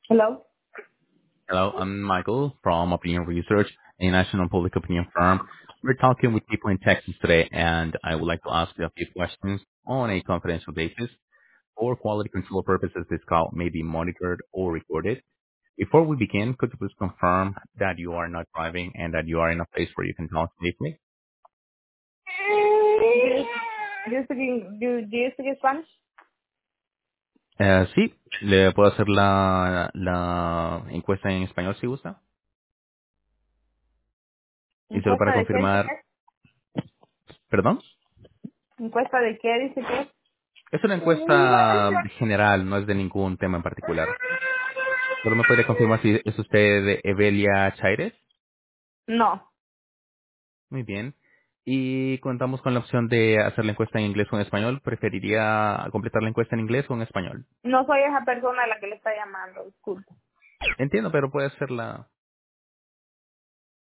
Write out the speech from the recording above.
Hello. Hello, I'm Michael from Opinion Research, a national public opinion firm. We're talking with people in Texas today, and I would like to ask you a few questions on a confidential basis. For quality control purposes, this call may be monitored or recorded. Before we begin, could you please confirm that you are not driving and that you are in a place where you can talk safely? Do you speak Spanish? Sí, le puedo hacer la encuesta en español si gusta. Y solo para ¿Encuesta de qué dice que confirmar, es? perdón. ¿Encuesta de qué dice que es? Es una encuesta general, no es de ningún tema en particular. Solo me podría confirmar si es usted Evelia Chaires. No, Muy bien. Y contamos con la opción de hacer la encuesta en inglés o en español. ¿Preferiría completar la encuesta en inglés o en español? no soy esa persona a la que le está llamando, disculpe. Entiendo, pero puede hacerla